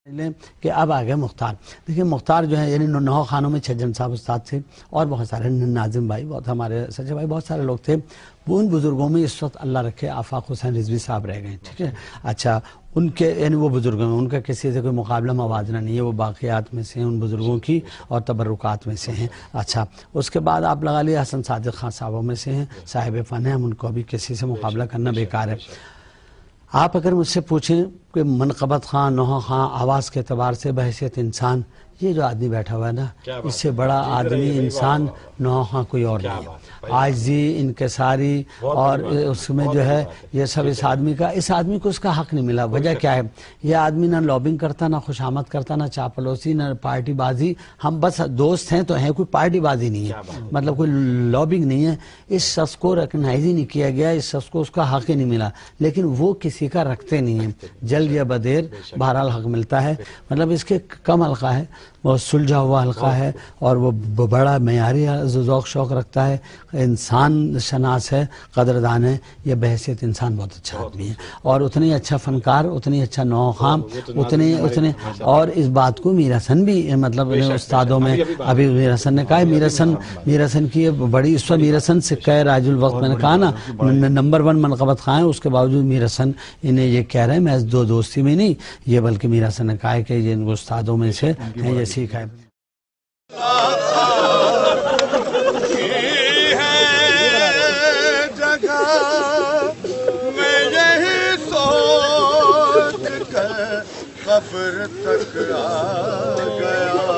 لیں کہ اب آگئے مختار. دیکھیں مختار جو ہے یعنی 9 خانوں میں چھجن صاحب استاد تھے اور بہت سارے ناظم بھائی بہت ہمارے سچے بھائی بہت سارے لوگ تھے. وہ ان بزرگوں میں اس وقت اللہ رکھے آفاق حسین رضوی صاحب رہ گئے. ٹھیک ہے اچھا ان کے یعنی وہ بزرگوں میں ان کا کسی سے کوئی مقابلہ موازنہ نہیں ہے. وہ باقیات میں سے ہیں ان بزرگوں کی اور تبرکات میں سے ہیں. اچھا اس کے بعد آپ لگا لیے حسن صادق خان صاحبوں میں سے ہیں صاحب فن ہیں. ہم ان کو بھی کسی سے مقابلہ کرنا بیکار ہے. آپ اگر مجھ سے پوچھیں کہ منقبت خان نوحہ خان آواز کے اعتبار سے بحیثیت انسان یہ جو آدمی بیٹھا ہوا ہے نا اس سے بڑا آدمی انسان نوحہ خان کوئی اور نہیں ہے. عاجزی انکساری اور اس میں جو ہے یہ سب اس آدمی کو اس کا حق نہیں ملا. وجہ کیا ہے؟ یہ آدمی نہ لابنگ کرتا نہ خوشامد کرتا نہ چاپلوسی نہ پارٹی بازی. ہم بس دوست ہیں تو ہیں کوئی پارٹی بازی نہیں ہے مطلب کوئی لابنگ نہیں ہے. اس شخص کو ریکگنائز ہی نہیں کیا گیا. اس شخص کو اس کا حق ہی نہیں ملا لیکن وہ کسی کا رکھتے نہیں ہیں. جلد یا بدیر بہرحال حق ملتا ہے. مطلب اس کے کم حلقہ ہے وہ سلجھا ہوا حلقہ ہے اور وہ بڑا معیاری ذوق شوق رکھتا ہے. انسان شناس ہے قدردان ہے. یہ بحیثیت انسان بہت اچھا آدمی ہے اور اتنی اچھا فنکار اتنی اچھا نوحہ خان اتنے اور اس بات کو میر حسن بھی مطلب استادوں میں ابھی میر حسن نے کہا ہے. میر حسن کی بڑی اس وقت میر حسن سے کہہ راج الوقت میں نے کہا نا نمبر 1 منقبت خان ہے. اس کے باوجود میر حسن انہیں یہ کہہ رہے ہیں میں دو دوستی میں نہیں یہ بلکہ میر حسن نے کہا ہے کہ یہ استادوں میں سے ہیں یہ سیکھا ہے. قبر تک آ گیا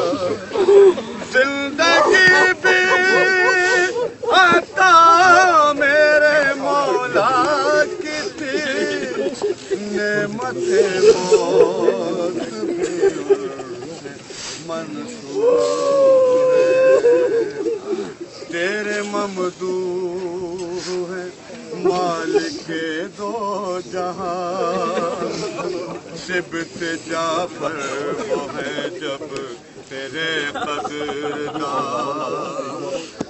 زندگی بھی عطا میرے مولا کی تھی نعمت موت بھی منصور ہے. تیرے ممدوح ہے مالک دو جہاں سبت جعفر وہ ہے جب تیرے قدردان